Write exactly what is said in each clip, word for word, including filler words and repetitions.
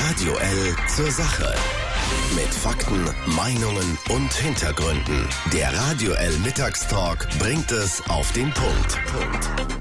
Radio L zur Sache. Mit Fakten, Meinungen und Hintergründen. Der Radio L Mittagstalk bringt es auf den Punkt.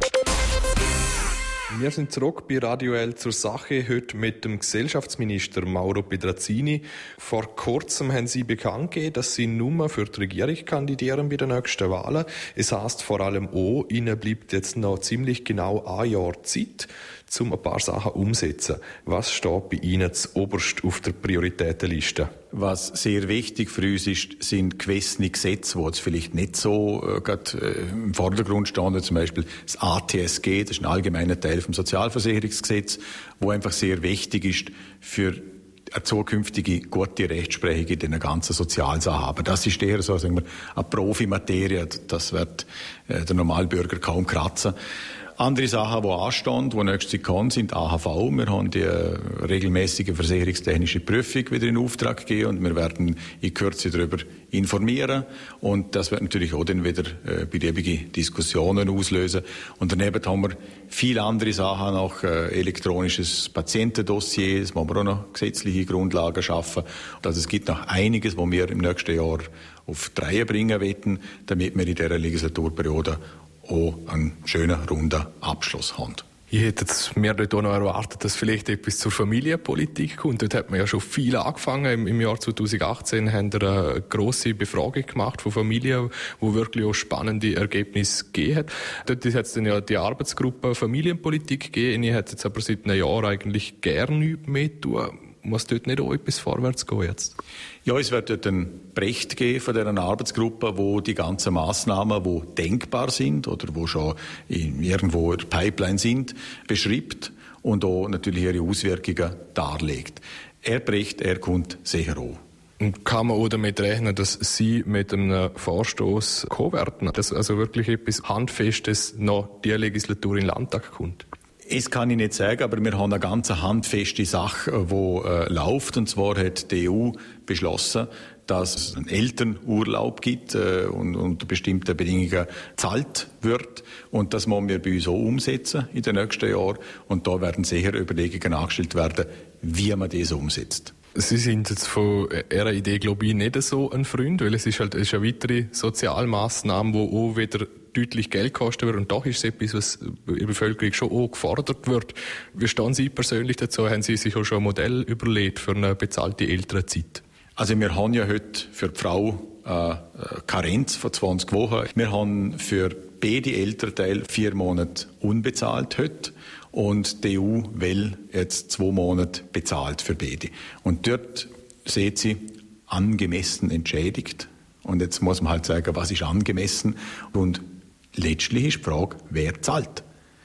Wir sind zurück bei Radio L zur Sache, heute mit dem Gesellschaftsminister Mauro Pedrazzini. Vor kurzem haben Sie bekannt gegeben, dass Sie nur für die Regierung kandidieren bei den nächsten Wahlen. Es heisst vor allem auch, Ihnen bleibt jetzt noch ziemlich genau ein Jahr Zeit, um ein paar Sachen umzusetzen. Was steht bei Ihnen zuoberst auf der Prioritätenliste? Was sehr wichtig für uns ist, sind gewisse Gesetze, die jetzt vielleicht nicht so äh, grad, äh, im Vordergrund stehen. Zum Beispiel das A T S G, das ist ein allgemeiner Teil vom Sozialversicherungsgesetz, wo einfach sehr wichtig ist für eine zukünftige gute Rechtsprechung in den ganzen Sozialsachen. Aber das ist eher so, sagen wir, eine Profimaterie. Das wird äh, der Normalbürger kaum kratzen. Andere Sachen, die anstehen, die nächstes Jahr kommen, sind A H V. Wir haben die regelmäßige versicherungstechnische Prüfung wieder in Auftrag gegeben und wir werden in Kürze darüber informieren. Und das wird natürlich auch dann wieder äh, beliebige Diskussionen auslösen. Und daneben haben wir viele andere Sachen, auch äh, elektronisches Patientendossier, das wollen wir auch noch gesetzliche Grundlagen schaffen. Also es gibt noch einiges, was wir im nächsten Jahr auf die Reihe bringen wollen, damit wir in dieser Legislaturperiode auch einen schönen, runden Abschluss haben. Ich hätte mir dort auch noch erwartet, dass vielleicht etwas zur Familienpolitik kommt. Dort hat man ja schon viel angefangen. Im, im Jahr zwanzig achtzehn haben wir eine grosse Befragung gemacht von Familien, wo wirklich auch spannende Ergebnisse gegeben hat. Dort hat es dann ja die Arbeitsgruppe Familienpolitik gegeben. Ich hätte jetzt aber seit einem Jahr eigentlich gerne nichts mehr tun. Muss dort nicht auch etwas vorwärts gehen jetzt? Ja, es wird dort einen Bericht geben von dieser Arbeitsgruppe, wo die ganzen Massnahmen, die denkbar sind oder wo schon in, irgendwo in der Pipeline sind, beschreibt und auch natürlich ihre Auswirkungen darlegt. Er Bericht, er kommt sicher auch. Und kann man auch damit rechnen, dass Sie mit einem Vorstoß kommen werden, dass also wirklich etwas Handfestes noch die Legislatur in den Landtag kommt? Es kann ich nicht sagen, aber wir haben eine ganz handfeste Sache, die äh, läuft. Und zwar hat die E U beschlossen, dass es einen Elternurlaub gibt äh, und unter bestimmten Bedingungen gezahlt wird. Und das wollen wir bei uns auch umsetzen in den nächsten Jahren. Und da werden sicher Überlegungen angestellt werden, wie man das umsetzt. Sie sind jetzt von Ihrer Idee, glaube ich, nicht so ein Freund, weil es ist halt es ist eine weitere Sozialmaßnahme, die auch wieder deutlich Geld kosten wird. Und doch ist es etwas, was in der Bevölkerung schon auch gefordert wird. Wie stehen Sie persönlich dazu? Haben Sie sich auch schon ein Modell überlegt für eine bezahlte Elternzeit? Also wir haben ja heute für die Frau eine Karenz von zwanzig Wochen. Wir haben für beide Elternteile vier Monate unbezahlt heute. Und die E U will jetzt zwei Monate bezahlt für beide. Und dort sieht sie angemessen entschädigt. Und jetzt muss man halt sagen, was ist angemessen? Und letztlich ist die Frage, wer zahlt?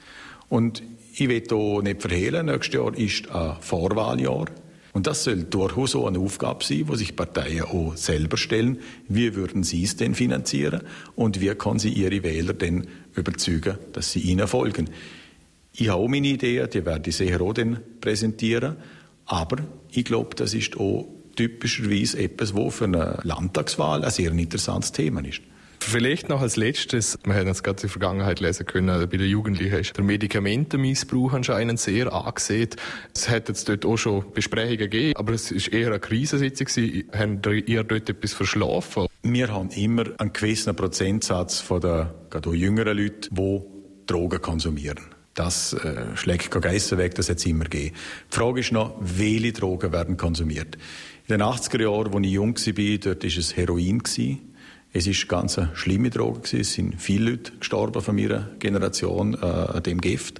Und ich will hier nicht verhehlen, nächstes Jahr ist ein Vorwahljahr. Und das soll durchaus so eine Aufgabe sein, die sich Parteien auch selber stellen. Wie würden sie es denn finanzieren? Und wie können sie ihre Wähler denn überzeugen, dass sie ihnen folgen? Ich habe auch meine Ideen, die werde ich sicher auch dann präsentieren. Aber ich glaube, das ist auch typischerweise etwas, was für eine Landtagswahl ein sehr interessantes Thema ist. Vielleicht noch als Letztes, wir haben jetzt gerade in der Vergangenheit lesen können, bei den Jugendlichen ist der Medikamentenmissbrauch anscheinend sehr angesehen. Es hat jetzt dort auch schon Besprechungen gegeben, aber es ist eher eine Krisensitzung gewesen. Habt ihr dort etwas verschlafen? Wir haben immer einen gewissen Prozentsatz von den gerade auch jüngeren Leuten, die Drogen konsumieren. Das äh, schlägt kein Geissen weg, das hat es immer gegeben. Die Frage ist noch, welche Drogen werden konsumiert? In den achtziger Jahren, als ich jung war, dort war es Heroin. Es war ganz eine schlimme Droge. Es sind viele Leute gestorben von meiner Generation äh, an dem Gift.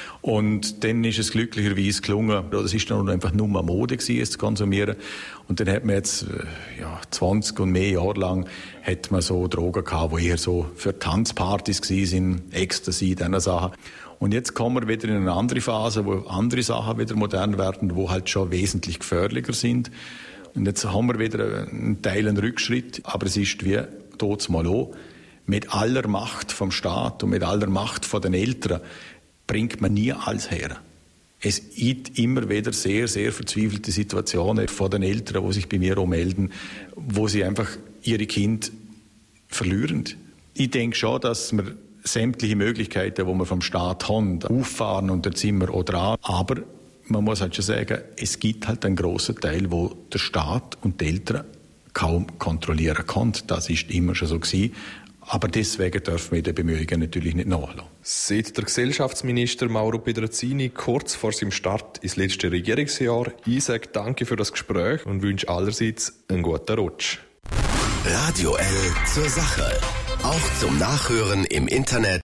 Und dann ist es glücklicherweise gelungen, oder es ist dann einfach nur eine Mode gewesen, es zu konsumieren. Und dann hat man jetzt, ja, zwanzig und mehr Jahre lang, hat man so Drogen gehabt, die eher so für Tanzpartys gewesen sind, Ecstasy, diese Sachen. Und jetzt kommen wir wieder in eine andere Phase, wo andere Sachen wieder modern werden, wo halt schon wesentlich gefährlicher sind. Und jetzt haben wir wieder einen Teil einen Rückschritt, aber es ist wie dort mal auch, mit aller Macht vom Staat und mit aller Macht von den Eltern bringt man nie alles her. Es gibt immer wieder sehr, sehr verzweifelte Situationen von den Eltern, die sich bei mir auch melden, wo sie einfach ihre Kinder verlieren. Ich denke schon, dass wir sämtliche Möglichkeiten, die wir vom Staat haben, auffahren und da sind wir auch dran. Aber man muss halt schon sagen, es gibt halt einen grossen Teil, wo der Staat und die Eltern kaum kontrollieren können. Das ist immer schon so gewesen. Aber deswegen dürfen wir den Bemühungen natürlich nicht nachlassen. Seit der Gesellschaftsminister Mauro Pedrazzini kurz vor seinem Start ins letzte Regierungsjahr. Ich sage danke für das Gespräch und wünsche allerseits einen guten Rutsch. Radio L zur Sache. Auch zum Nachhören im Internet